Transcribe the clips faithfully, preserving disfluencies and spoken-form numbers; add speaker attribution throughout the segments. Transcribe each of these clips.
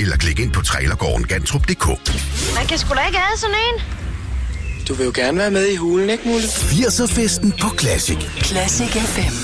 Speaker 1: eller klik ind på trailergården gantrup punktum d k.
Speaker 2: Man kan sgu da ikke have sådan en.
Speaker 3: Du vil jo gerne være med i hulen, ikke, Mulle?
Speaker 1: firser-festen på Classic.
Speaker 4: Classic F M.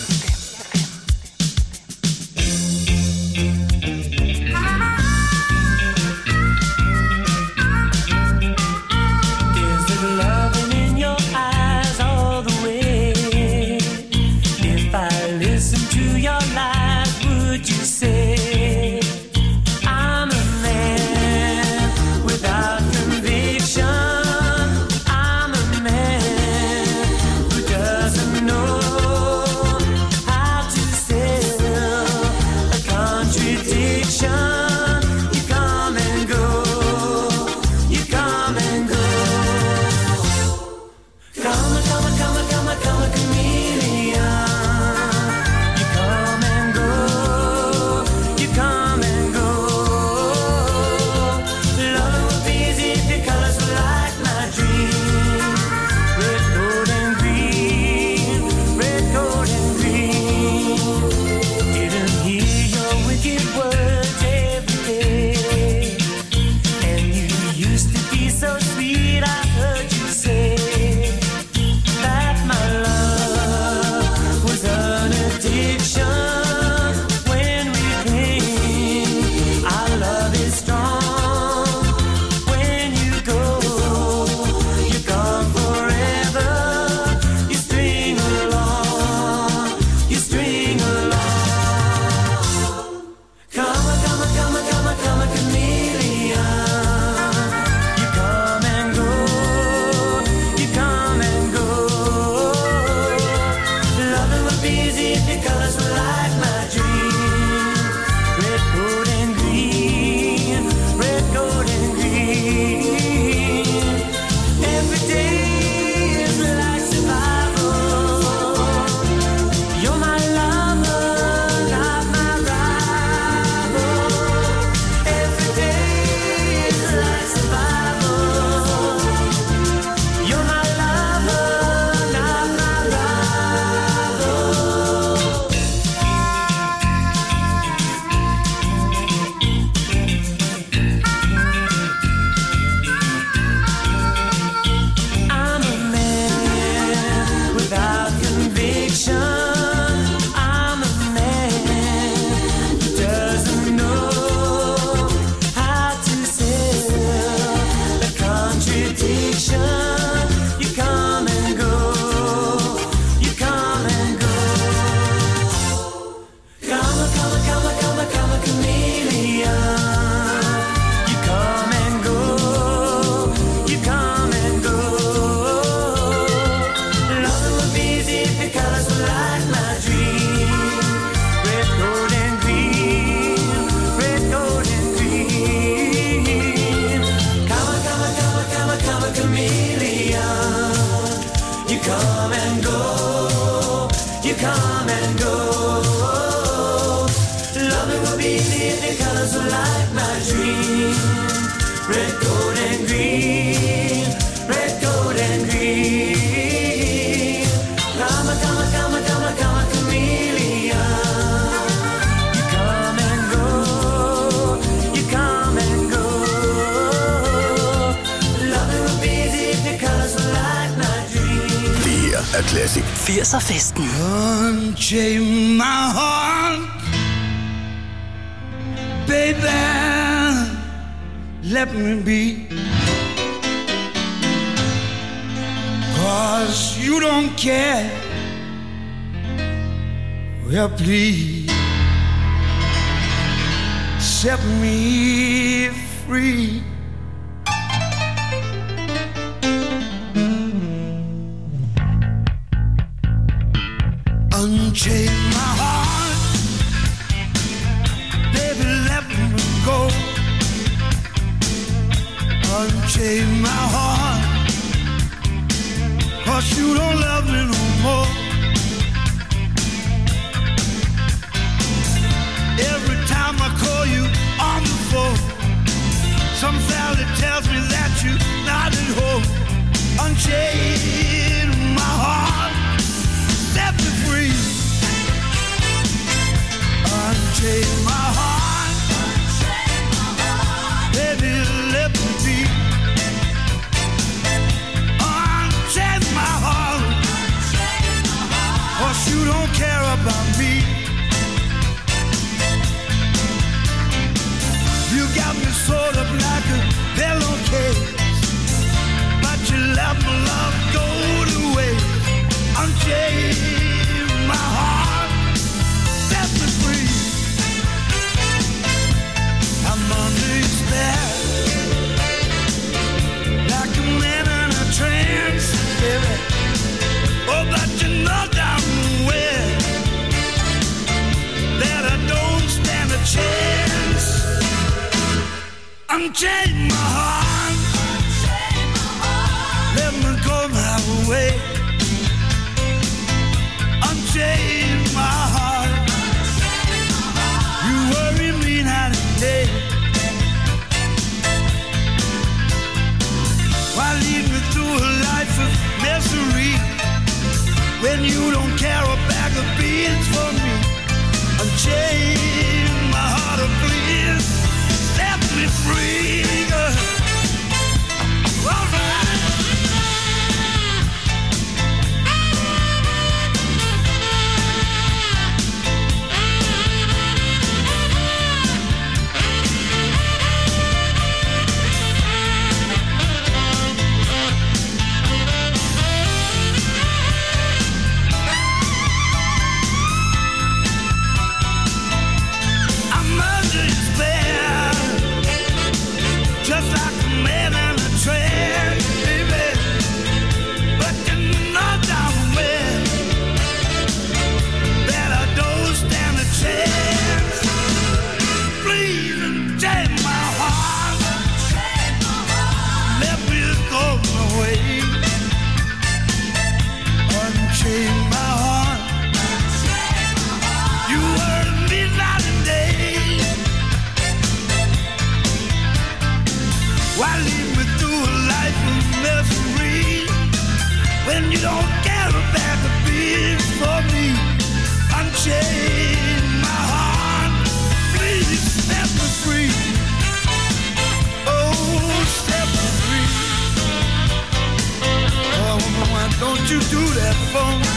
Speaker 1: Classic.
Speaker 4: firser-festen.
Speaker 5: Unchain my heart, baby, let me be, 'cause you don't care, well please, set me free. Unchain my heart, baby, let me go. Unchain my heart, 'cause you don't love me no more. Every time I call you on the phone, some fella tells me that you're not at home. Unchain my heart, set me free. Unchain my heart, unchain my heart, unchain my heart. Let me go my way. Unchain my heart. You worry me night and day. Why lead me through a life of misery when you don't care a bag of beans for me? Unchain my heart, oh please set me free, girl. All right. When you don't care about the beats for me, unchain my heart, please set me free. Oh, set me free. Oh, why don't you do that for me?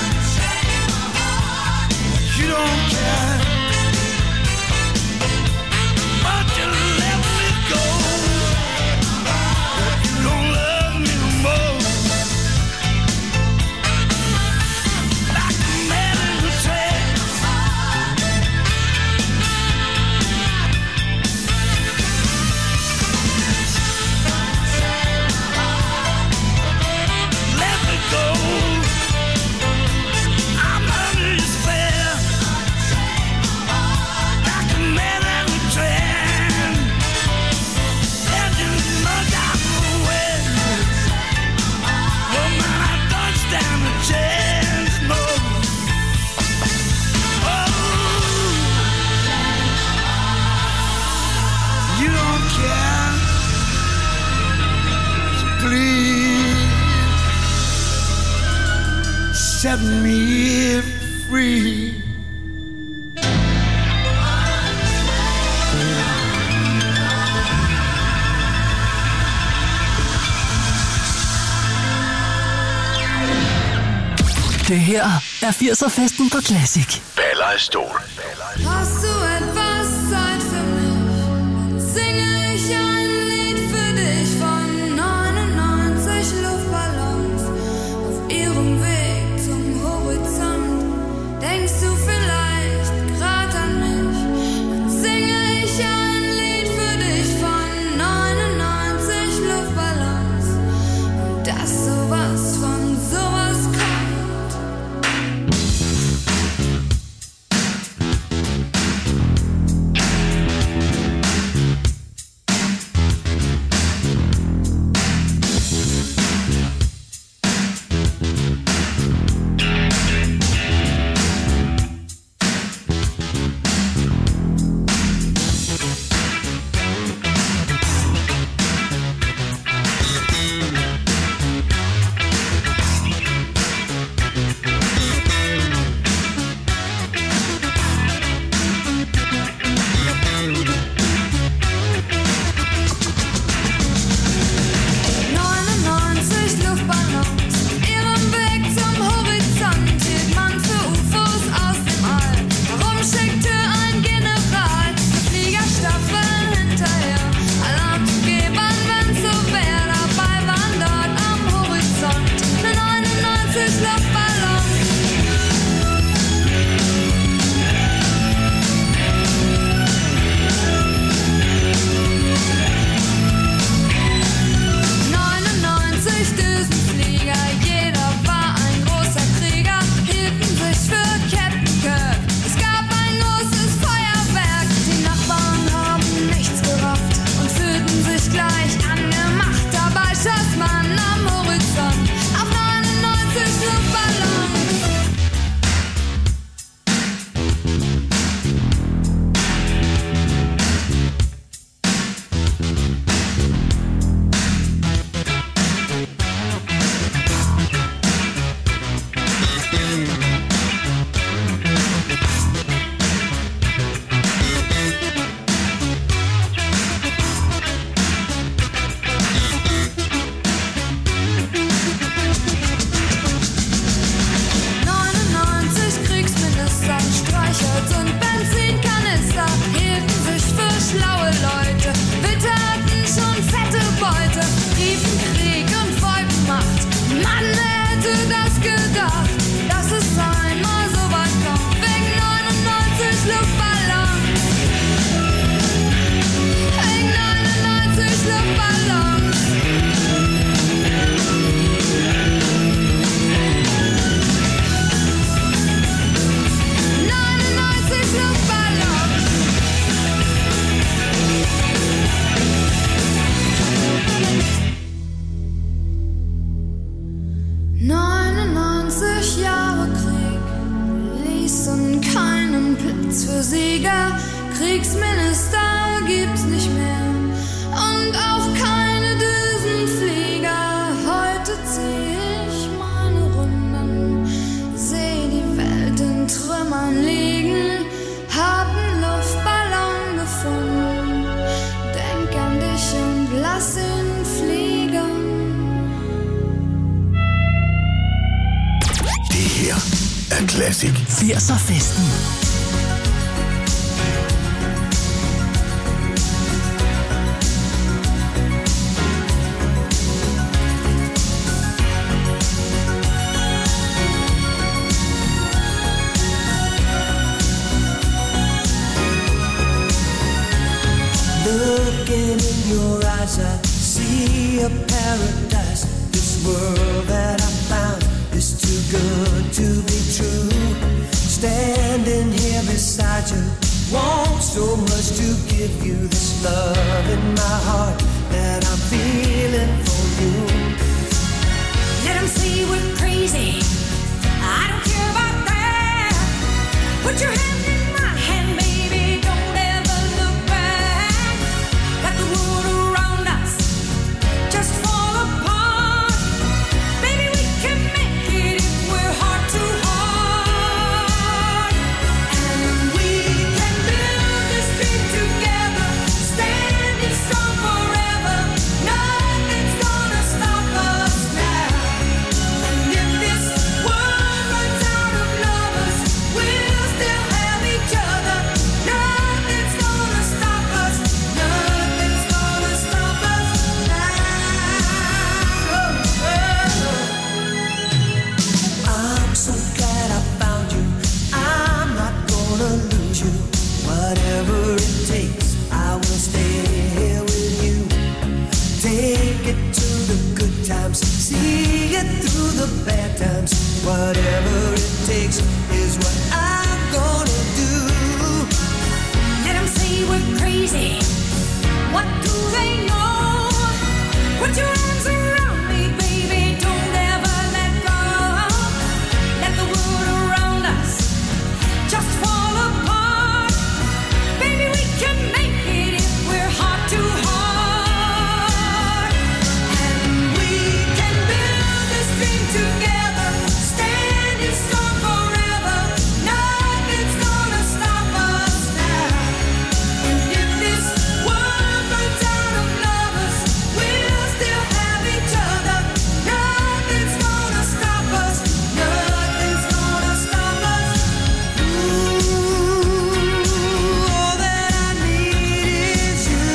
Speaker 5: You don't care, but you let me go. You don't love me no more. Set me free.
Speaker 4: Det her er firser-festen på Classic.
Speaker 1: Baller i stol.
Speaker 2: Hast du etwas Zeit für mich? Singe ich ein Lied für dich von neunundneunzig Luftballons auf ihrem Weg zum Horizont. Denkst du vielleicht grad an mich? Dann singe ich ein Lied für dich von neunundneunzig Luftballons und dass sowas von sowas kommt.
Speaker 1: Classic.
Speaker 4: firser-festen.
Speaker 6: Looking in your eyes, I see a paradise. This world that I found is too good to be true. Standing here beside you, want so much to give you this love in my heart that I'm feeling for you.
Speaker 2: Let them say we're crazy, I don't care about that. Put your hand in my hand, baby, don't ever look back. Let the world around us just fall apart. Baby, we can make it if we're heart to heart. And we can build this dream together, standing strong forever. Nothing's gonna stop us now. And if this world runs out of lovers, we'll still have each other. Nothing's gonna stop us. Nothing's gonna stop us now.
Speaker 6: I'm so glad I found you. I'm not gonna lose you. Whatever it takes, I will stay here with you. Take it to the good times, see it through the bad times. Whatever it takes is what I'm gonna do.
Speaker 2: Let them say we're crazy. What do they know? Put your arms around me, baby. Don't ever let go. Let the world around us just fall apart. Baby, we can make it if we're heart to heart. And we can build this dream together, standing strong forever. Nothing's gonna stop us now. And if this world runs out of lovers, we'll still have each other. Nothing's gonna stop us. Nothing's gonna stop us.
Speaker 6: Ooh, all that I need is you.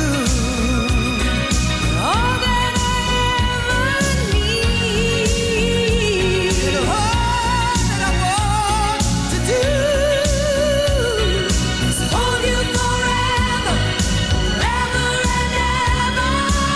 Speaker 2: All that I ever need.
Speaker 6: And all that I want to do
Speaker 2: is hold you forever, forever and ever.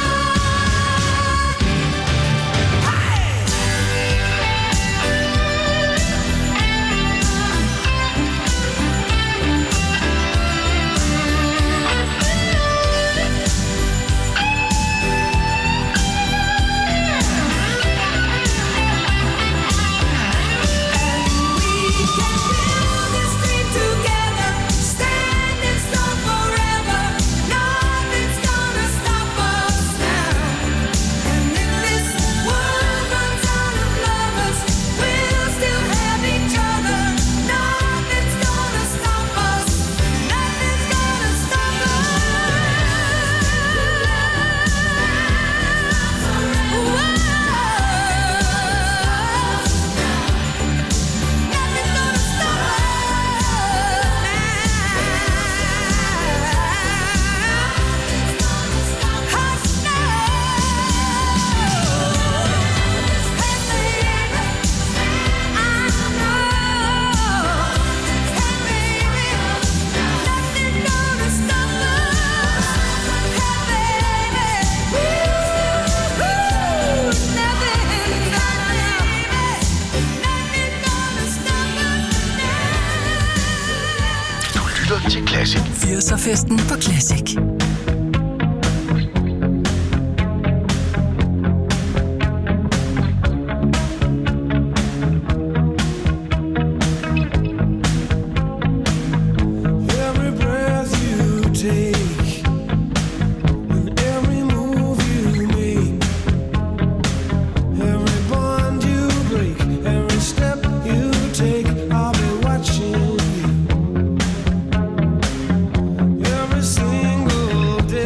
Speaker 2: We can build this dream together, standing strong forever. Nothing's gonna stop us now. And if this world runs out of lovers, we'll still have each other. Nothing's gonna stop us. Nothing's gonna stop
Speaker 1: Du lytter til Classic.
Speaker 4: firser-festen på Classic.
Speaker 5: Every breath you take and every move you make, every bond you break, every step you take, I'll be watching you. Every single day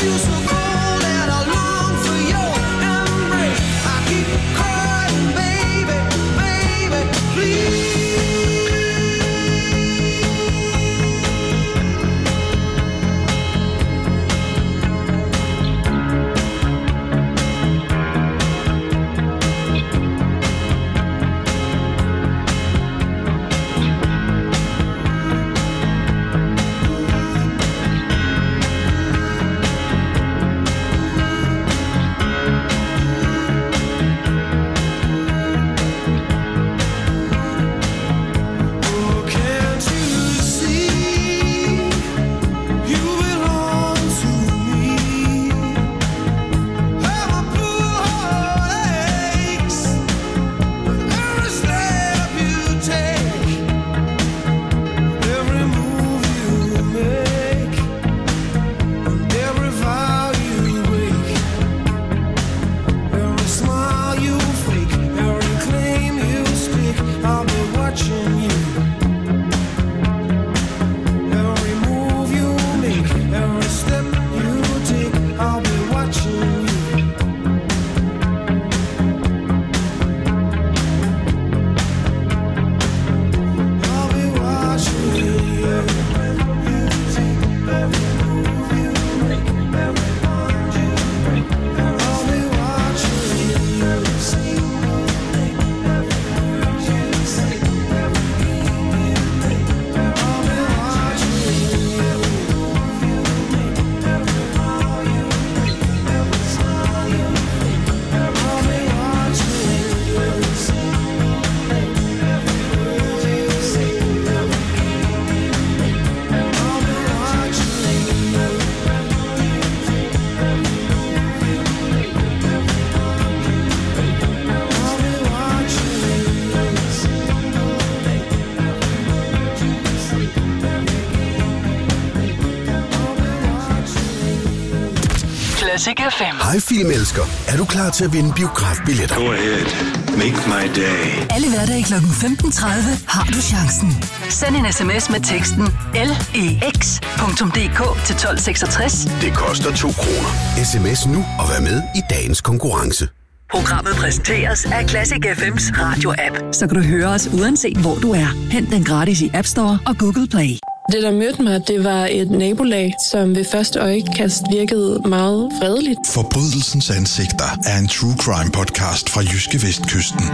Speaker 4: Classic F M.
Speaker 1: Hej filmelsker. Er du klar til at vinde biografbilletter?
Speaker 7: Go ahead. Make my day.
Speaker 4: Alle hverdage klokken femten tredive har du chancen. Send en sms med teksten L E X punktum D K til tolv seksogtres.
Speaker 1: Det koster to kroner. Sms nu og vær med i dagens konkurrence.
Speaker 4: Programmet præsenteres af Classic F M's radio-app. Så kan du høre os uanset hvor du er. Hent den gratis i App Store og Google Play.
Speaker 8: Det, der mødte mig, det var et nabolag, som ved første øjekast virkede meget fredeligt.
Speaker 9: Forbrydelsens ansigter er en true crime podcast fra Jyske Vestkysten.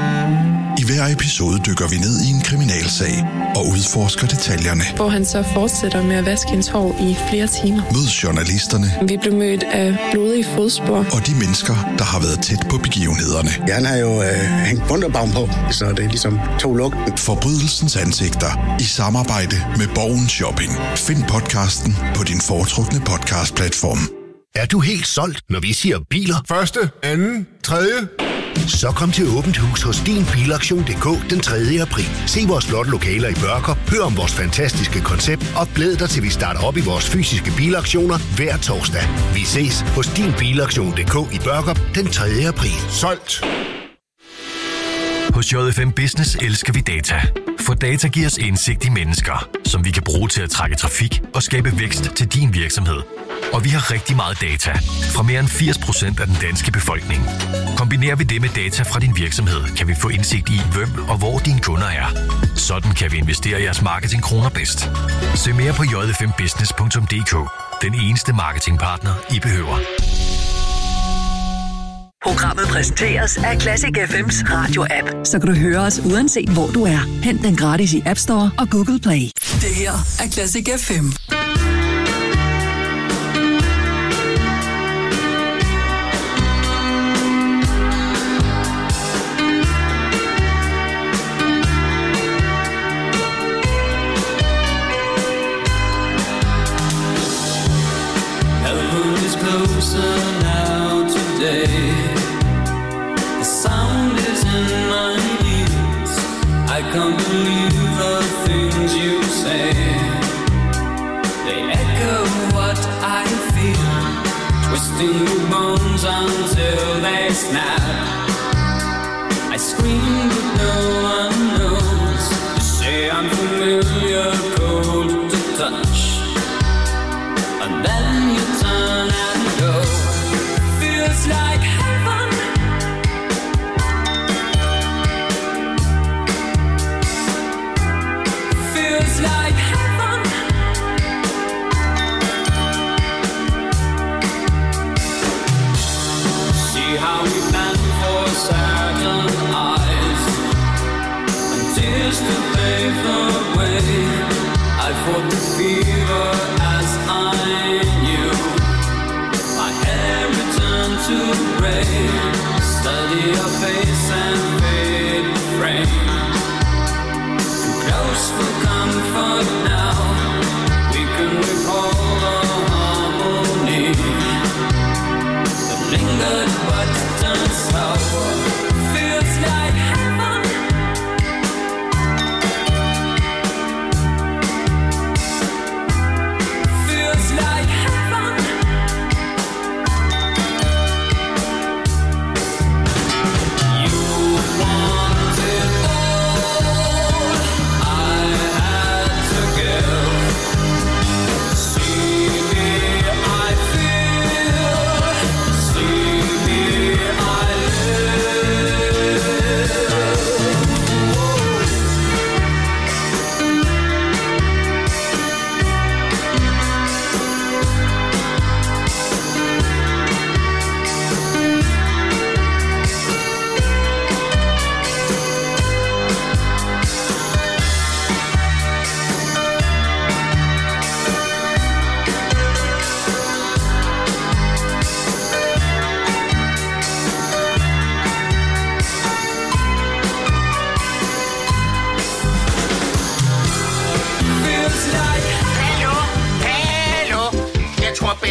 Speaker 9: I hver episode dykker vi ned i en kriminalsag og udforsker detaljerne.
Speaker 8: Hvor han så fortsætter med at vaske hendes hår i flere timer.
Speaker 9: Mød journalisterne.
Speaker 8: Vi blev mødt af blodige fodspor.
Speaker 9: Og de mennesker, der har været tæt på begivenhederne.
Speaker 10: Ja, han har jo øh, hængt bunderbaum på, så det er ligesom to lugten.
Speaker 9: Forbrydelsens ansigter i samarbejde med Borgen Shopping. Find podcasten på din foretrukne podcastplatform.
Speaker 1: Er du helt solgt, når vi siger biler?
Speaker 11: Første, anden, tredje.
Speaker 1: Så kom til Åbent Hus hos din bilaktion punktum d k den tredje april. Se vores flotte lokaler i Børkop, hør om vores fantastiske koncept og glæd dig til vi starter op i vores fysiske bilaktioner hver torsdag. Vi ses hos din bilaktion punktum d k i Børkop den tredje april.
Speaker 11: Solgt!
Speaker 12: Hos J F M Business elsker vi data. For data giver os indsigt i mennesker, som vi kan bruge til at trække trafik og skabe vækst til din virksomhed. Og vi har rigtig meget data fra mere end firs procent af den danske befolkning. Kombinerer vi det med data fra din virksomhed, kan vi få indsigt i, hvem og hvor dine kunder er. Sådan kan vi investere i jeres marketingkroner bedst. Se mere på j f m business punktum d k. Den eneste marketingpartner, I behøver.
Speaker 4: Programmet præsenteres af Classic F M's radio-app. Så kan du høre os uanset hvor du er. Hent den gratis i App Store og Google Play. Det her er Classic F M.
Speaker 13: I can't believe the things you say. They echo what I feel, twisting the bones until they snap. I scream but no one knows. You say I'm familiar, cold to touch, and then you turn and go.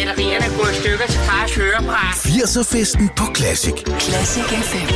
Speaker 14: batterierne er gået i stykker til fars høreapparat.
Speaker 1: firser-festen på Classic.
Speaker 4: Classic F M.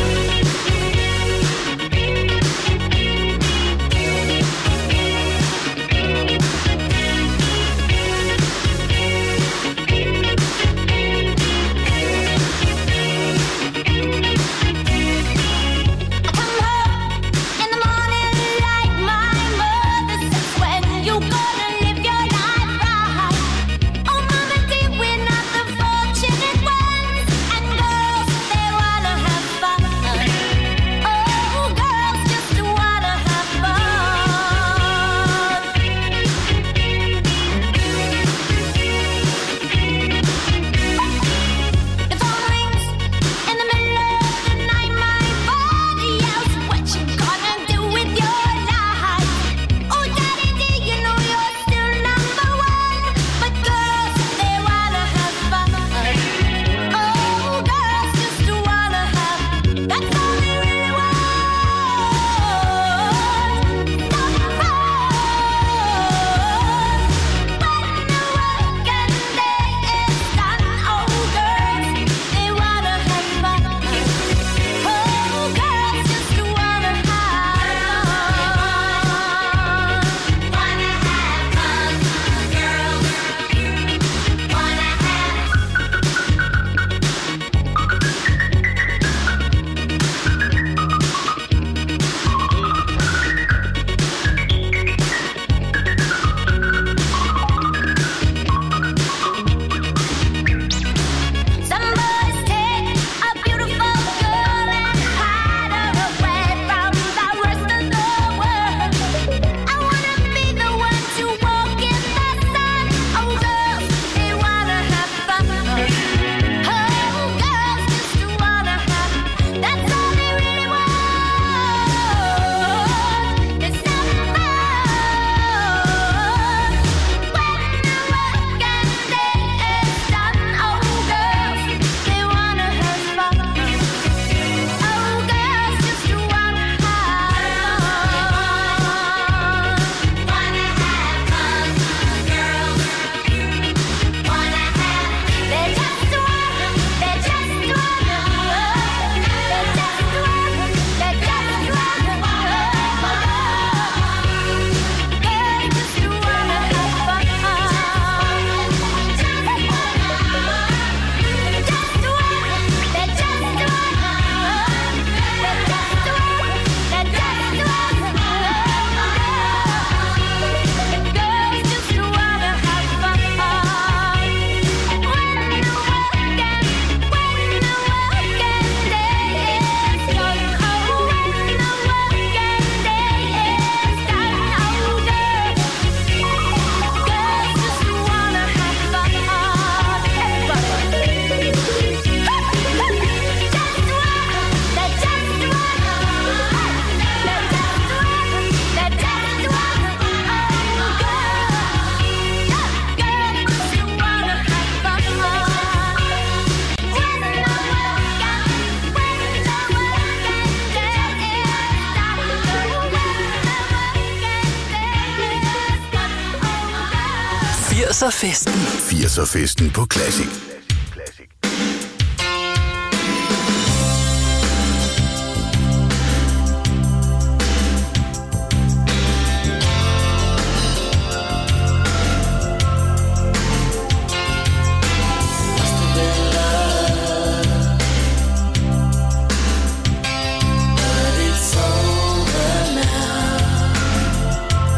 Speaker 4: firser-festen.
Speaker 1: firser-festen på Classic.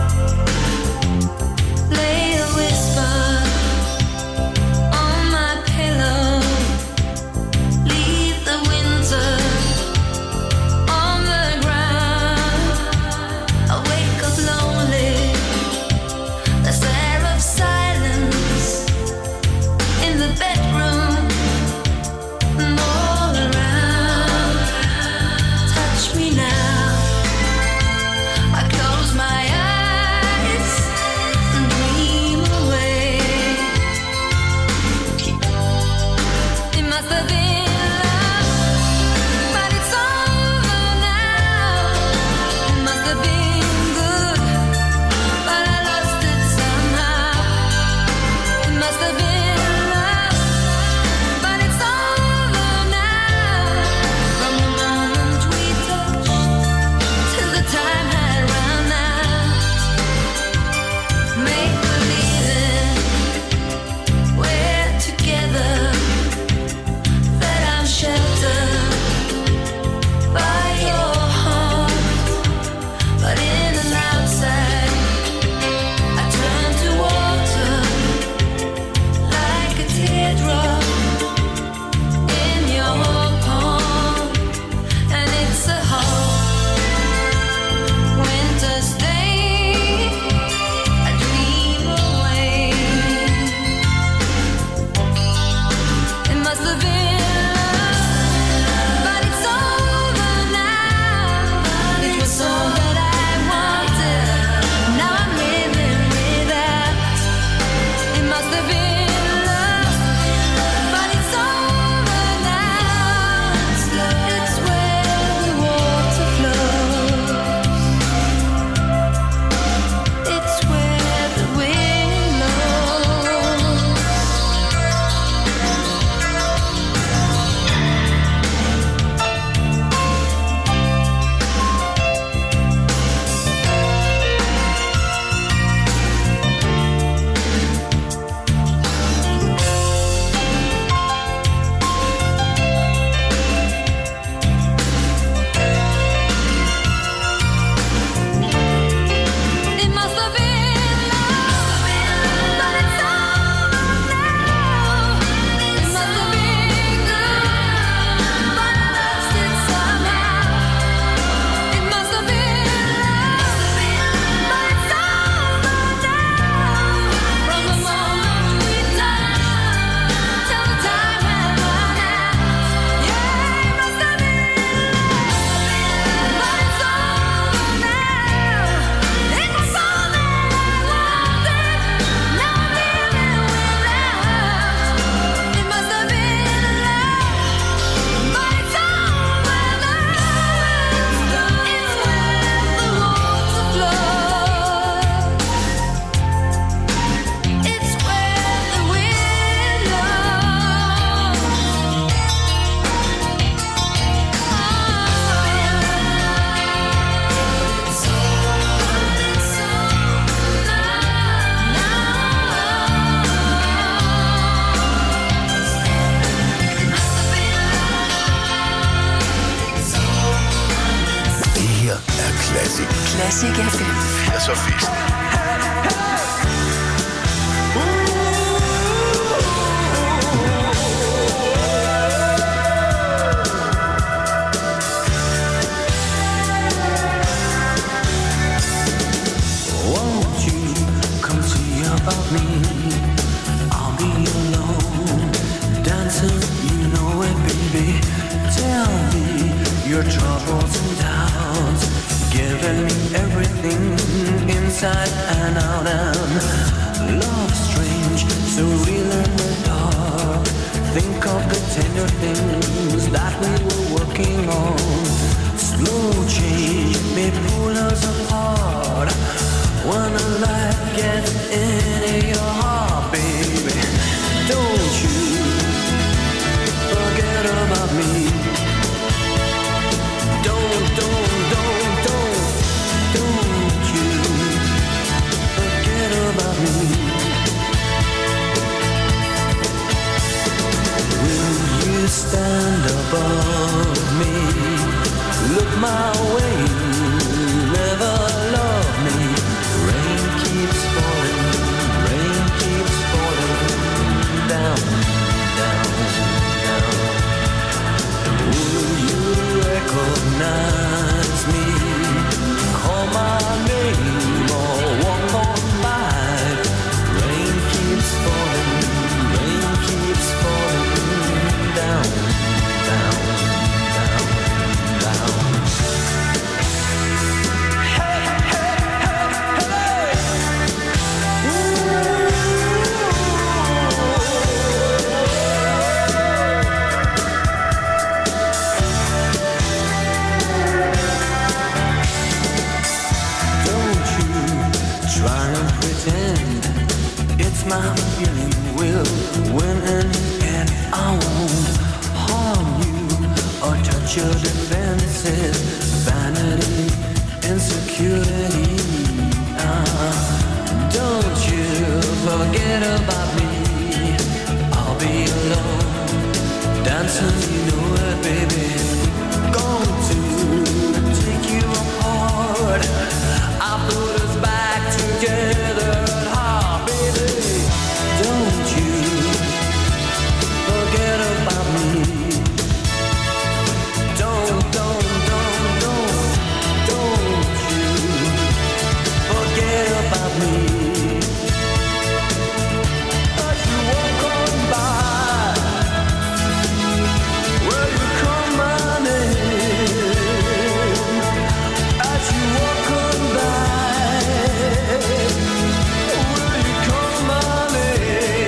Speaker 2: Lay a whisper on my
Speaker 4: Classic F M.
Speaker 9: firserne-festen.
Speaker 6: About me, I'll be alone, dancing, you know it, baby. Tell me your troubles and doubts, giving me everything inside and out. And love strange, so real in the dark. Think of the tender things that we were working on. Slow change may pull us apart. When the light gets into your heart, baby, don't you forget about me. Don't, don't, don't, don't, don't you forget about me. Will you stand above me? Look my way, never love me. Rain keeps falling, rain keeps falling down, down, down. Will you recognize me? Call my name or walk on by. Rain keeps falling, rain keeps falling down, down, down, down. My feeling will win in the end. I won't harm you or touch your defenses. Vanity, insecurity. Uh, don't you forget about me. I'll be alone, dancing, you know it, baby. Going to take you apart. I put us back together. Don't you forget about me. Don't, don't, don't, don't, don't you forget about me. As you walk on by, will you call my name? As you walk on by, will you call my name?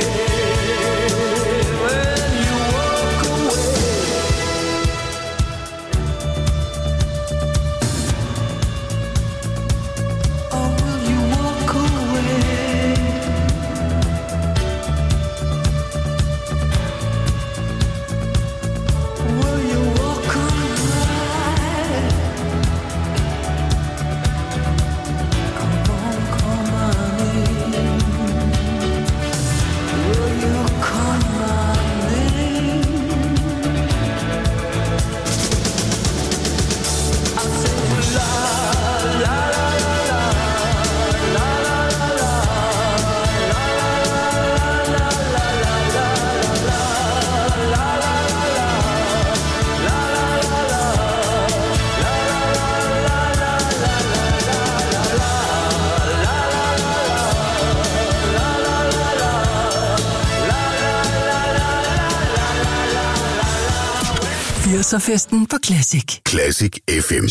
Speaker 4: firserfesten på Classic.
Speaker 1: Classic F M.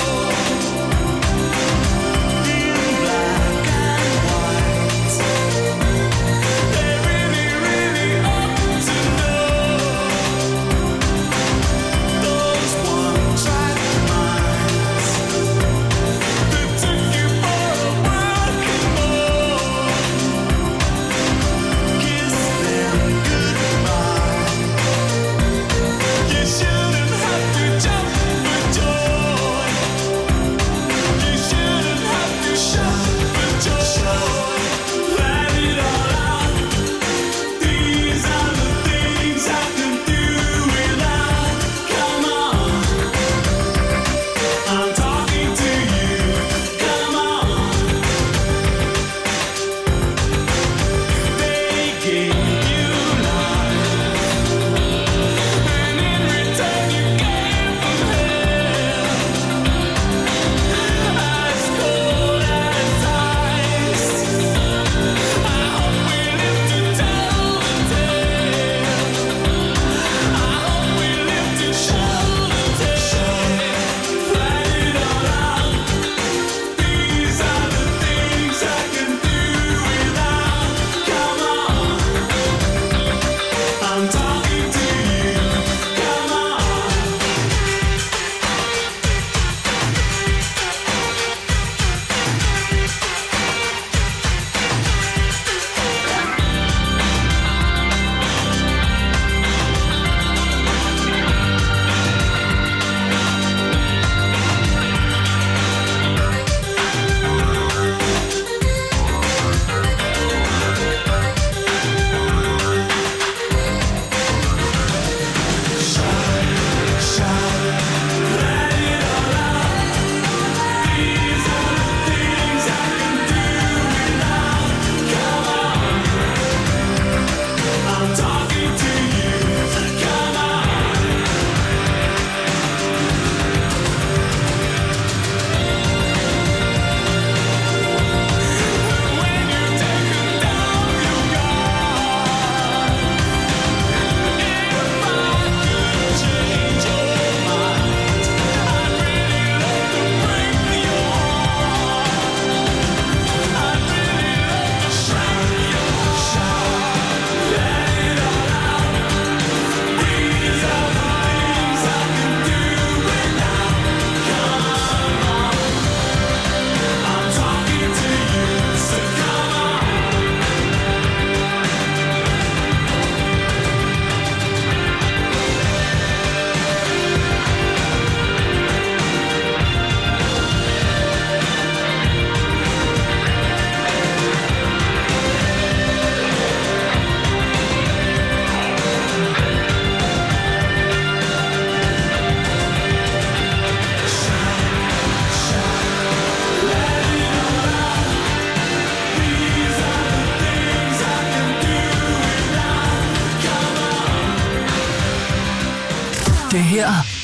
Speaker 6: Black and white.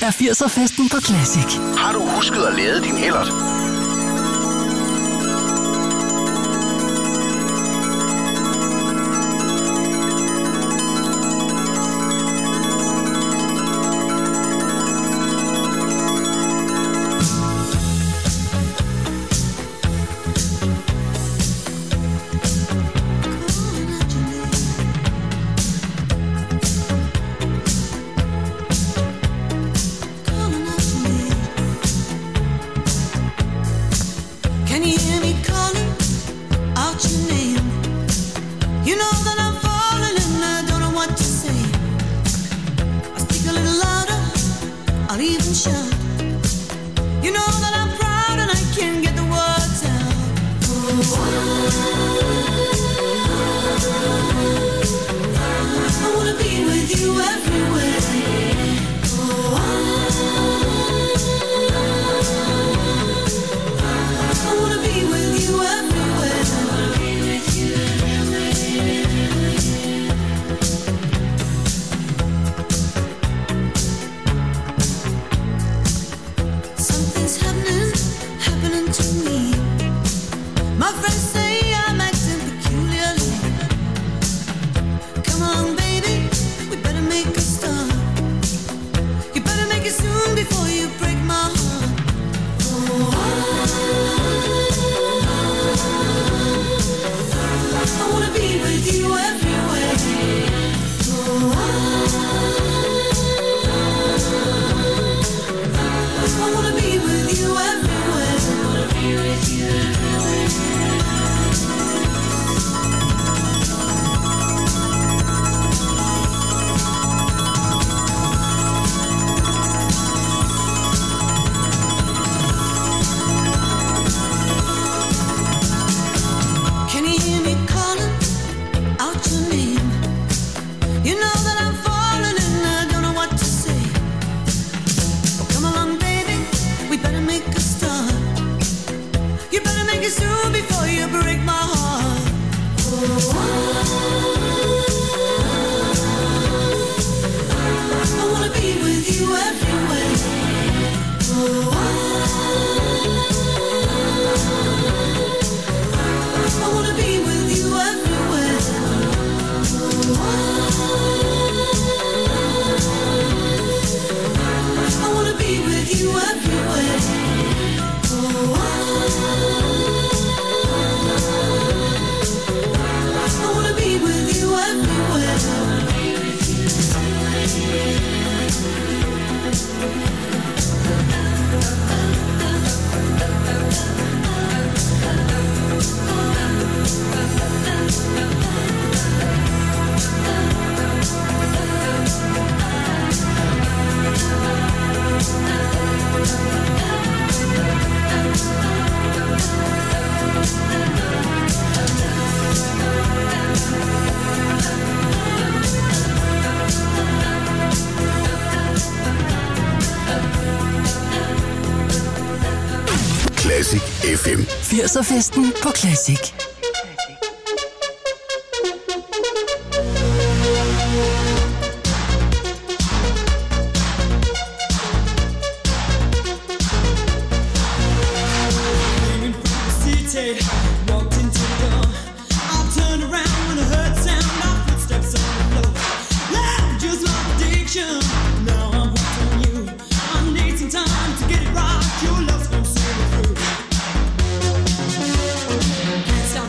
Speaker 4: er firser-festen på Classic.
Speaker 1: Har du husket at lade din hællert? Classic F M.
Speaker 4: firser-festen på Classic.
Speaker 15: Stop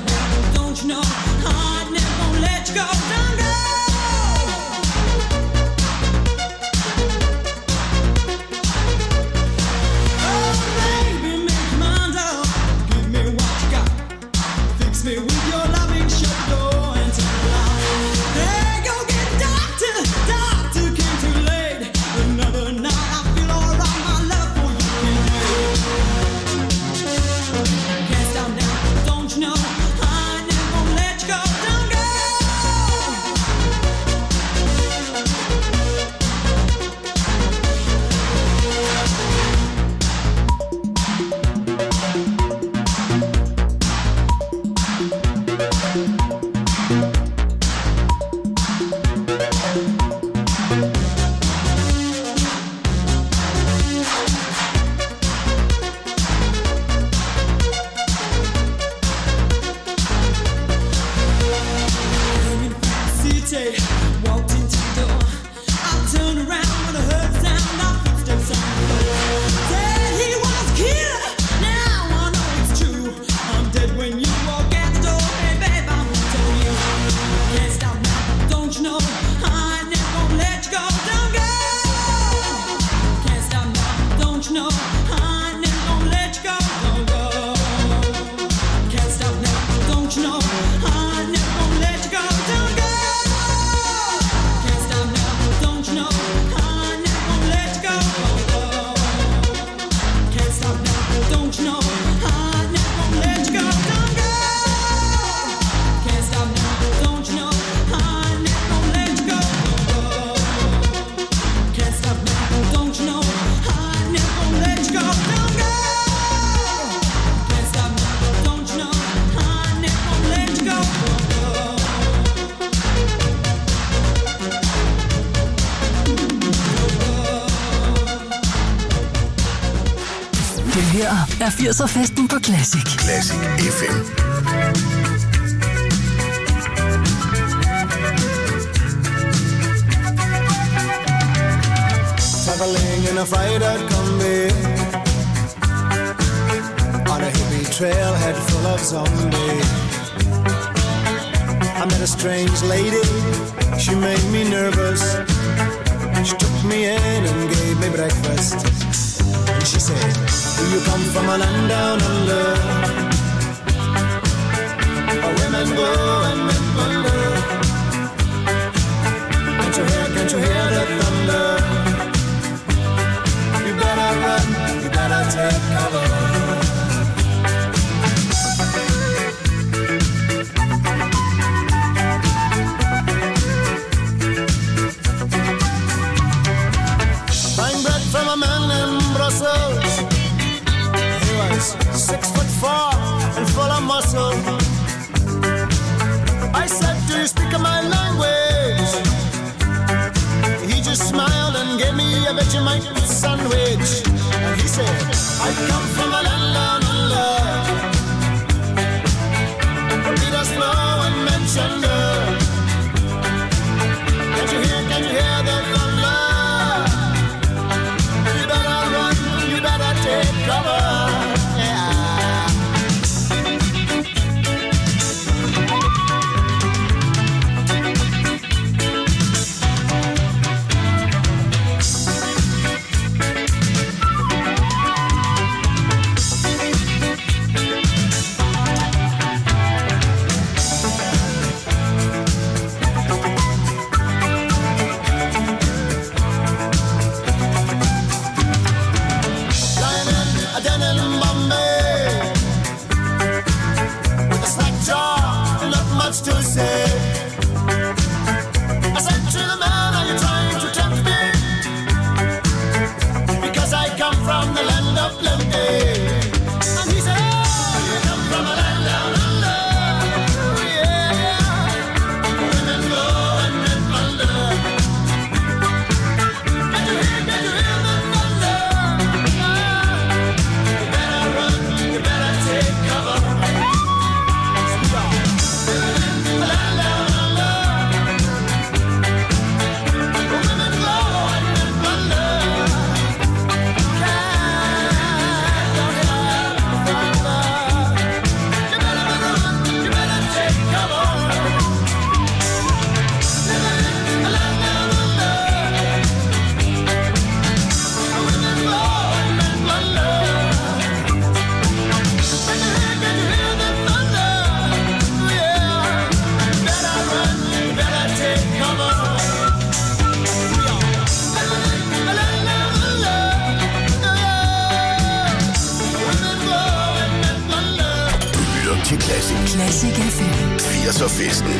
Speaker 4: Det her er firser-festen på Classic.
Speaker 1: Classic F M.
Speaker 6: Traveling in a freighter combi on a hippie trailhead full of zombies. I met a strange lady, she made me nervous. She took me in and gave me breakfast. And she said, do you come from a land down under, where women go and men wonder? Can't you hear, can't you hear the thunder? You better run, you better take cover. From a man in Brussels, he was six foot four and full of muscle. I said, do you speak my language? He just smiled and gave me a Vegemite sandwich. And he said, I come from a land down under, where Peter's flow and Manchester. Can't you hear, can't you hear the thunder? Take cover, yeah. To say, I said to the man, are you trying to tempt me? Because I come from the land of plenty. And he said, oh, you come from a land down under, yeah. Women go and men plunder. Can you hear, can you hear the thunder? You better run, you better take cover.
Speaker 1: Classic.
Speaker 4: Classic F M.
Speaker 1: firser-festen.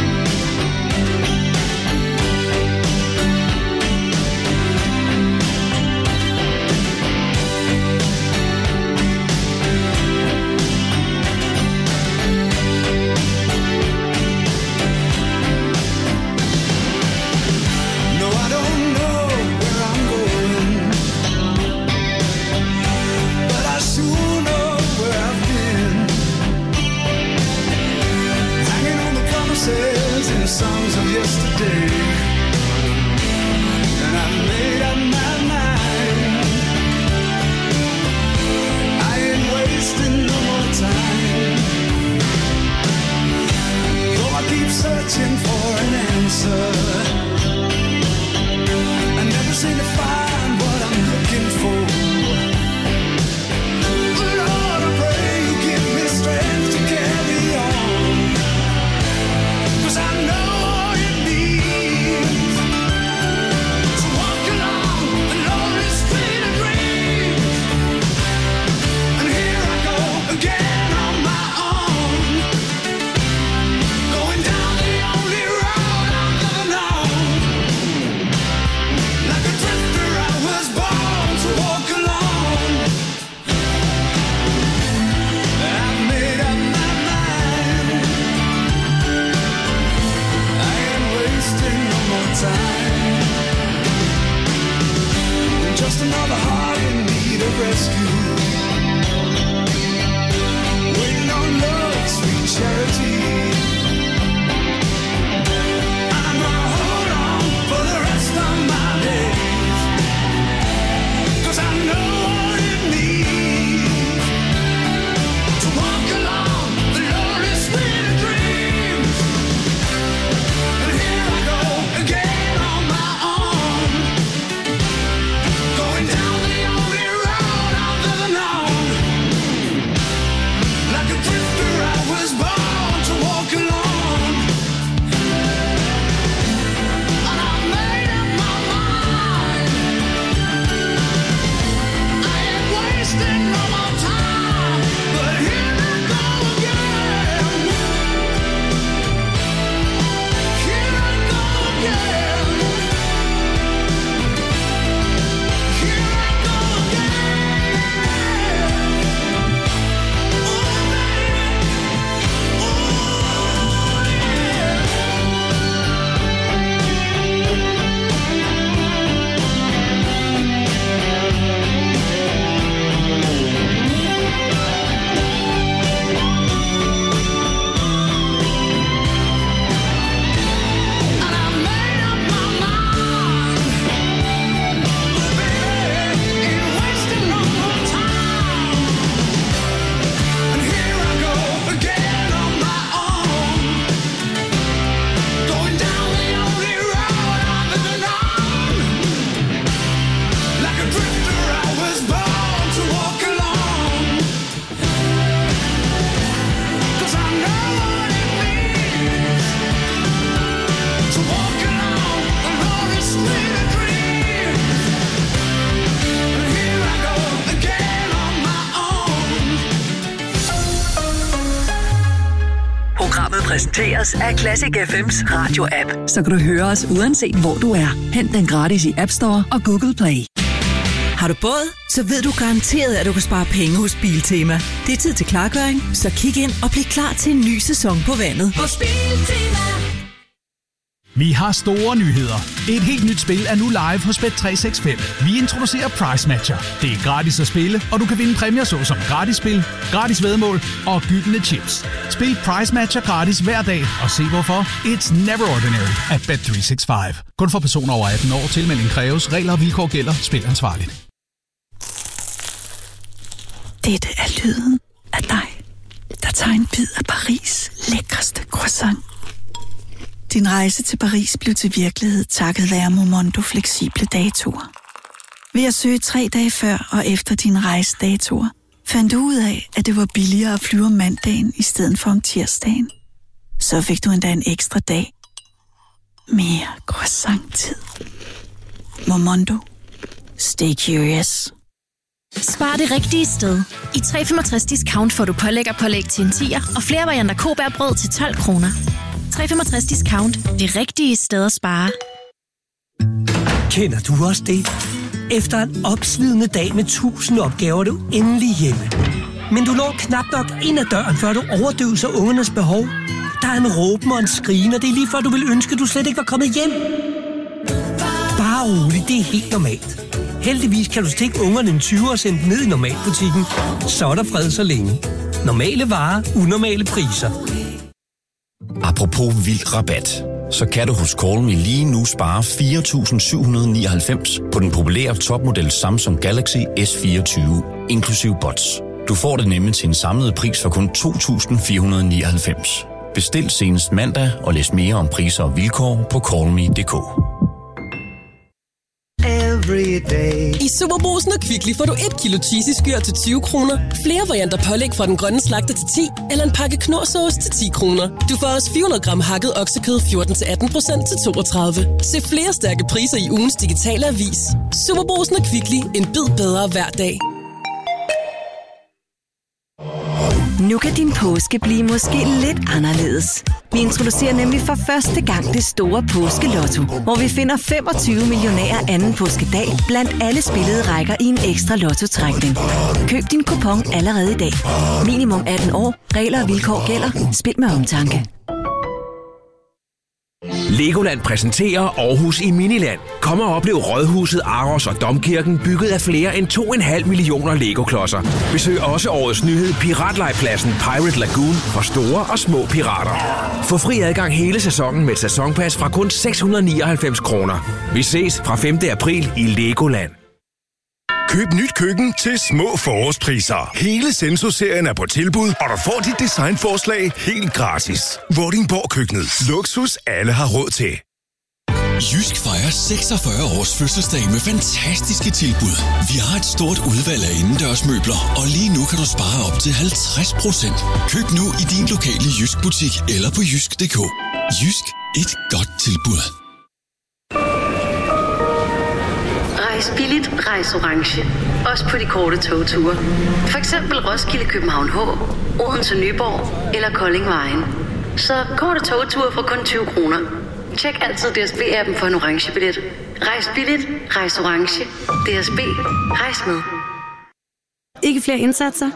Speaker 6: Songs of yesterday, and I made up my mind. I ain't wasting no more time. Though I keep searching for an answer, I never seem to find what I'm looking for. Lord, I pray you give me strength to carry on, 'cause I know all you need
Speaker 4: præsenteres af Classic F M's radio-app. Så kan du høre os uanset hvor du er. Hent den gratis i App Store og Google Play.
Speaker 15: Har du båd? Så ved du garanteret, at du kan spare penge hos Biltema. Det er tid til klargøring, så kig ind og bliv klar til en ny sæson på vandet.
Speaker 16: Hos Biltema.
Speaker 17: Vi har store nyheder. Et helt nyt spil er nu live hos Bet tre seks fem. Vi introducerer Price Matcher. Det er gratis at spille, og du kan vinde præmier såsom gratis spil, gratis væddemål og gyldne chips. Spil Price Matcher gratis hver dag, og se hvorfor. It's never ordinary at Bet tre seks fem. Kun for personer over atten år. Tilmelding kræves. Regler og vilkår gælder. Spil ansvarligt.
Speaker 15: Dette er lyden af dig, der tager en bid af Paris' lækreste croissant. Din rejse til Paris blev til virkelighed takket være Momondo fleksible datoer. Ved at søge tre dage før og efter din rejsedatoer, fandt du ud af, at det var billigere at flyve om mandagen i stedet for om tirsdagen. Så fik du endda en ekstra dag. Mere croissant-tid. Momondo. Stay curious.
Speaker 18: Spar det rigtige sted. I tre komma femogtres discount får du pålæg og pålæg til en tier, og flere varianter Kobærbrød til tolv kroner. tre komma femogtres discount. Det rigtige sted at spare.
Speaker 19: Kender du også det? Efter en opslidende dag med tusind opgaver, er du endelig hjemme. Men du når knap nok ind ad døren, før du overdøver ungernes behov. Der er en råben og en skrigen, og det er lige før, du vil ønske, at du slet ikke var kommet hjem. Bare roligt, det er helt normalt. Heldigvis kan du stikke ungerne en tyver og sende dem ned i normalbutikken. Så er der fred så længe. Normale varer, unormale priser.
Speaker 20: Apropos vild rabat, så kan du hos Call Me lige nu spare fire tusind syv hundrede nioghalvfems på den populære topmodel Samsung Galaxy S fireogtyve, inklusiv bots. Du får det nemlig til en samlet pris for kun to tusind fire hundrede nioghalvfems. Bestil senest mandag og læs mere om priser og vilkår på call me punktum d k.
Speaker 21: I Superbrugsen og Kvickly får du et kilo cheesy skyr til tyve kroner, flere varianter pålæg fra den grønne slagter til ti, eller en pakke knorrsauce til ti kroner. Du får også fire hundrede gram hakket oksekød fjorten til atten procent til toogtredive. Se flere stærke priser i ugens digitale avis. Superbrugsen og Kvickly. En bid bedre hver dag.
Speaker 22: Nu kan din påske blive måske lidt anderledes. Vi introducerer nemlig for første gang det store påskelotto, hvor vi finder femogtyve millionærer anden påskedag blandt alle spillede rækker i en ekstra lottotrækning. Køb din kupon allerede i dag. Minimum atten år. Regler og vilkår gælder. Spil med omtanke.
Speaker 23: Legoland præsenterer Aarhus i Miniland. Kom og oplev Rådhuset, Aros og Domkirken bygget af flere end to komma fem millioner Lego-klodser. Besøg også årets nyhed Piratlejpladsen Pirate Lagoon for store og små pirater. Få fri adgang hele sæsonen med et sæsonpas fra kun seks hundrede nioghalvfems kroner. Vi ses fra femte april i Legoland.
Speaker 24: Køb nyt køkken til små forårspriser. Hele Senso-serien er på tilbud, og du får dit designforslag helt gratis. Vordingborg Køkkenet. Luksus alle har råd til.
Speaker 25: Jysk fejrer seksogfyrre års fødselsdag med fantastiske tilbud. Vi har et stort udvalg af indendørsmøbler, og lige nu kan du spare op til halvtreds procent. Køb nu i din lokale Jysk butik eller på jysk punktum d k. Jysk. Et godt tilbud.
Speaker 26: Rejs billigt, rejs orange. Også på de korte togture. For eksempel Roskilde, København H, Odense, Nyborg eller Kolding Vejen. Så korte togture for kun tyve kroner. Tjek altid D S B-appen for en orange billet. Rejs billigt, rejs orange. D S B. Rejs med.
Speaker 27: Ikke flere indsatser?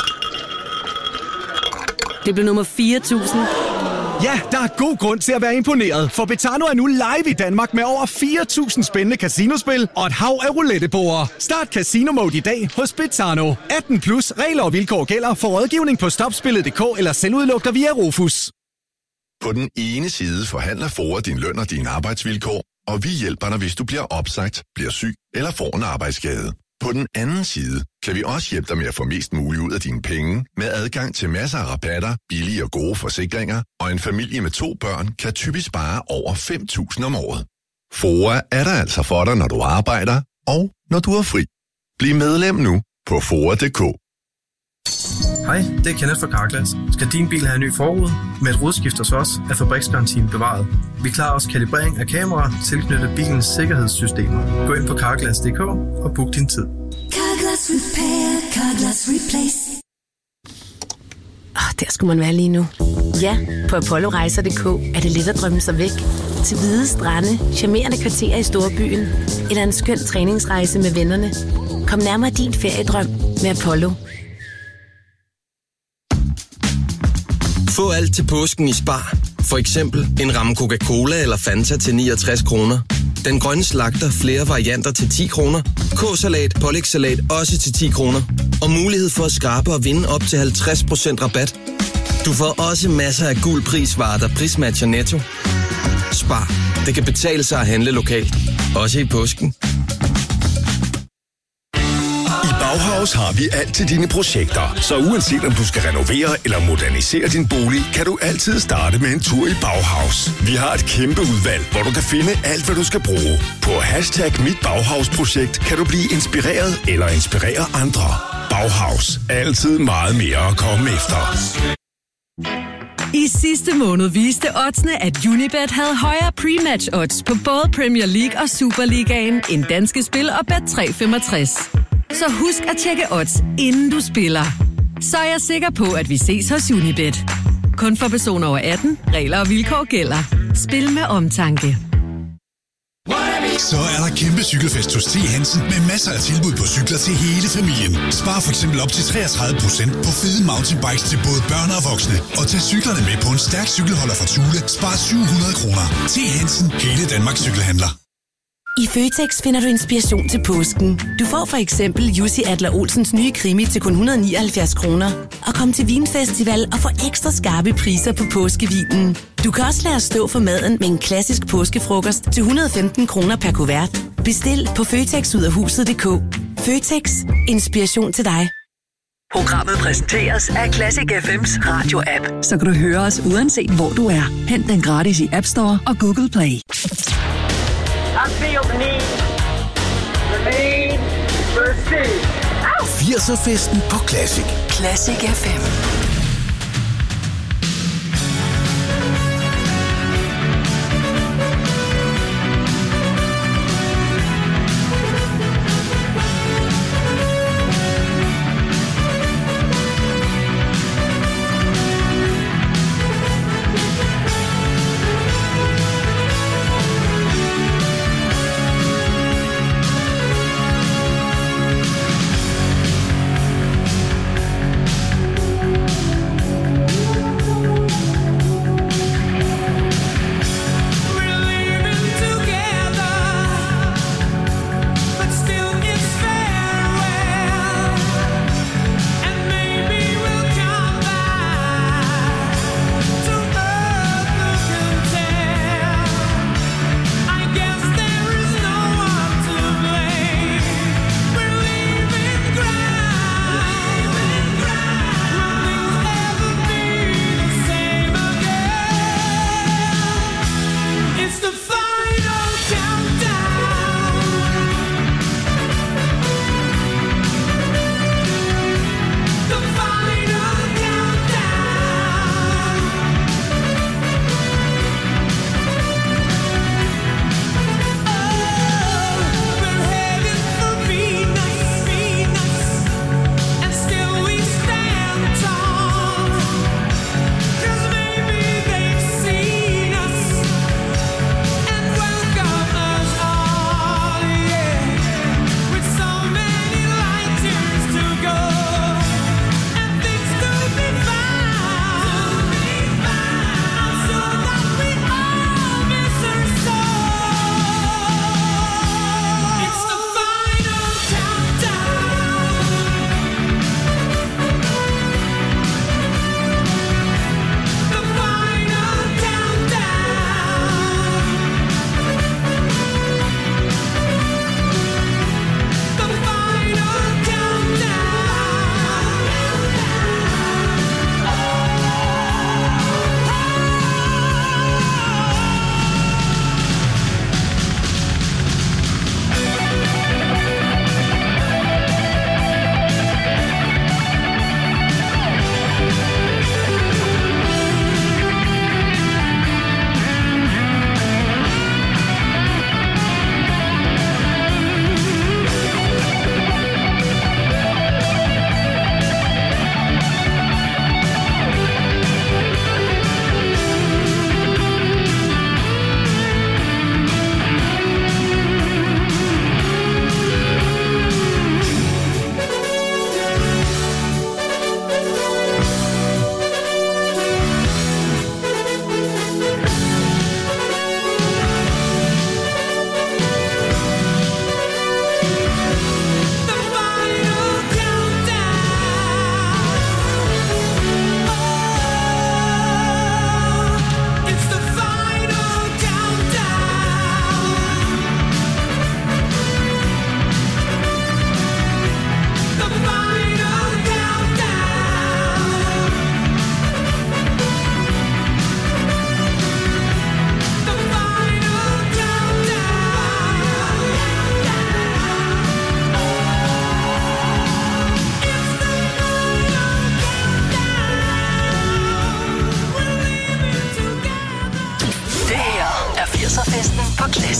Speaker 27: Det blev nummer fire tusind.
Speaker 28: Ja, der er god grund til at være imponeret, for Betano er nu live i Danmark med over fire tusind spændende casinospil og et hav af roulettebord. Start Casino Mode i dag hos Betano. atten plus, regler og vilkår gælder. For rådgivning på stopspillet punktum d k eller selvudlugter via Rofus.
Speaker 9: På den ene side forhandler Fora din løn og dine arbejdsvilkår, og vi hjælper dig, hvis du bliver opsagt, bliver syg eller får en arbejdsskade. På den anden side kan vi også hjælpe dig med at få mest muligt ud af dine penge, med adgang til masser af rabatter, billige og gode forsikringer, og en familie med to børn kan typisk spare over fem tusind om året. Fora er der altså for dig, når du arbejder, og når du er fri. Bliv medlem nu på fora punktum d k.
Speaker 29: Hej, det er Kenneth fra Carglass. Skal din bil have en ny forrude? Med et rodskift hos os er fabriksgarantien bevaret. Vi klarer også kalibrering af kameraer tilknyttet bilens sikkerhedssystemer. Gå ind på carglass punktum d k og book din tid.
Speaker 22: Carglass Repair, Carglass Replace.
Speaker 27: Oh, der skulle man være lige nu.
Speaker 3: Ja, på apollo rejser punktum d k er det let at drømme sig væk. Til hvide strande, charmerende kvarterer i storbyen eller en skøn træningsrejse med vennerne. Kom nærmere din feriedrøm med Apollo.
Speaker 5: Få alt til påsken i Spar. For eksempel en ramme Coca-Cola eller Fanta til niogtres kroner. Den grønne slagter flere varianter til ti kroner. K-salat, pålægssalat også til ti kroner. Og mulighed for at skrabe og vinde op til halvtreds procent rabat. Du får også masser af gul prisvarer, der prismatcher Netto. Spar. Det kan betale sig at handle lokalt. Også i påsken.
Speaker 24: I Bauhaus har vi alt til dine projekter. Så uanset om du skal renovere eller modernisere din bolig, kan du altid starte med en tur i Bauhaus. Vi har et kæmpe udvalg, hvor du kan finde alt, hvad du skal bruge. På hashtag Mit Bauhaus-projekt kan du blive inspireret eller inspirere andre. Bauhaus. Altid meget mere at komme efter.
Speaker 7: I sidste måned viste oddsene, at Unibet havde højere pre-match odds på både Premier League og Superligaen end danske spil og Bet tre femogtres. Så husk at tjekke odds, inden du spiller. Så er jeg sikker på, at vi ses hos Unibet. Kun for personer over atten. Regler og vilkår gælder. Spil med omtanke.
Speaker 8: Så er der kæmpe cykelfest hos T. Hansen med masser af tilbud på cykler til hele familien. Spar for eksempel op til treogtredive procent på fede mountainbikes til både børn og voksne. Og tag cyklerne med på en stærk cykelholder fra Thule. Spar syv hundrede kroner. T. Hansen, hele Danmarks cykelhandler.
Speaker 3: I Føtex finder du inspiration til påsken. Du får for eksempel Jussi Adler-Olsens nye krimi til kun et hundrede og nioghalvfjerds kroner. Og kom til Vinfestival og få ekstra skarpe priser på påskevinen. Du kan også lade os stå for maden med en klassisk påskefrokost til et hundrede og femten kroner per kuvert. Bestil på føtex ud af huset punktum d k. Føtex. Inspiration til dig.
Speaker 4: Programmet præsenteres af Classic F M's radio-app. Så kan du høre os uanset hvor du er. Hent den gratis i App Store og Google Play.
Speaker 14: I feel the need, the need for speed.
Speaker 24: firser-festen på Classic.
Speaker 4: Classic F M.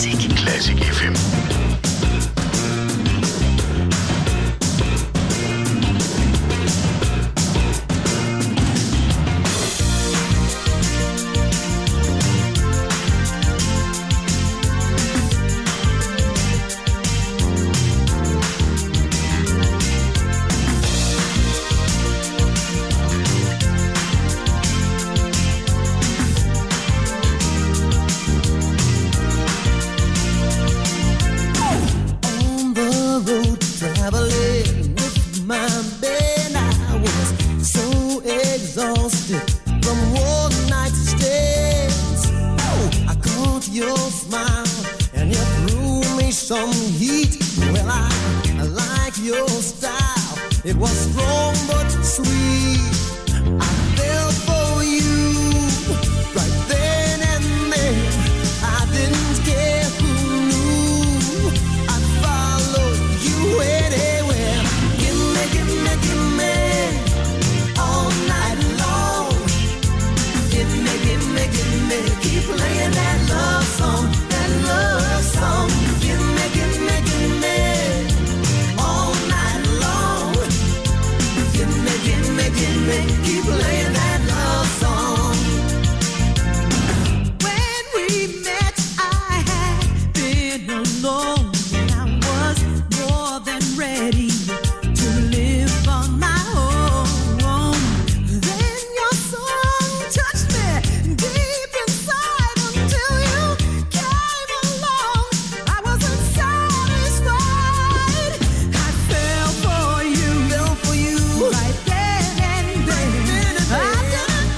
Speaker 22: Classic.
Speaker 24: Classic F M.
Speaker 1: It was strong but sweet. I felt